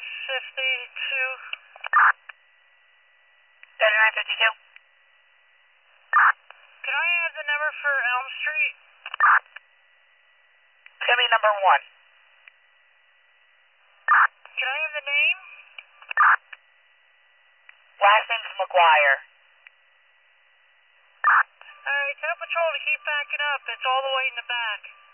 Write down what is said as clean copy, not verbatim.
52. 3952. Can I have the number for Elm Street? It's going to be number 1. Can I have the name? Last name's McGuire. Alright, tell Patrol to keep backing up. It's all the way in the back.